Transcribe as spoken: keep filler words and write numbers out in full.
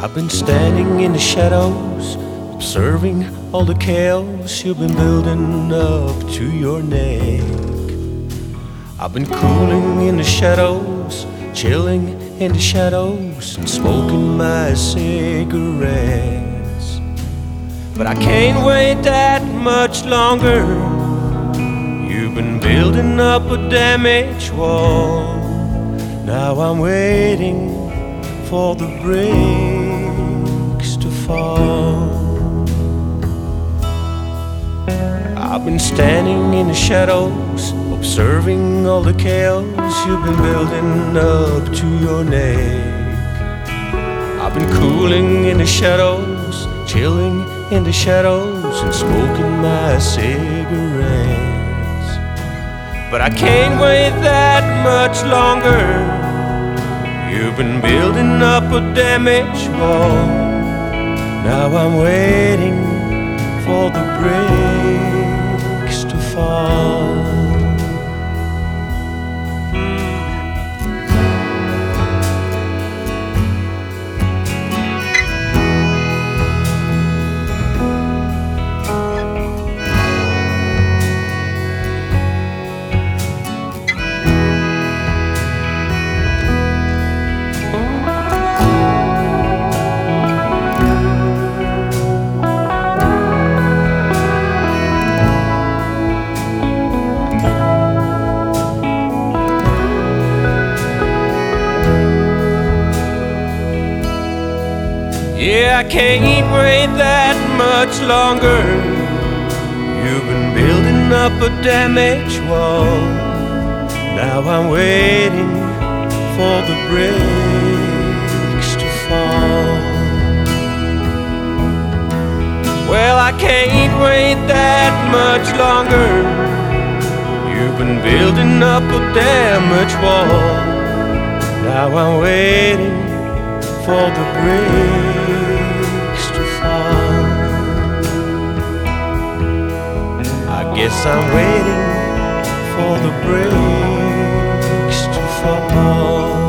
I've been standing in the shadows, observing all the chaos you've been building up to your neck. I've been cooling in the shadows, chilling in the shadows, and smoking my cigarettes. But I can't wait that much longer. You've been building up a damaged wall. Now I'm waiting for the bricks to fall. I've been standing in the shadows, observing all the chaos you've been building up to your neck. I've been cooling in the shadows, chilling in the shadows, and smoking my cigarettes. But I can't wait that much longer. You've been building up a damaged wall. Now I'm waiting for the bricks to fall. Yeah, I can't wait that much longer. You've been building up a damaged wall. Now I'm waiting for the bricks to fall. Well, I can't wait that much longer. You've been building up a damaged wall. Now I'm waiting for the bricks to fall. I guess I'm waiting for the bricks to fall.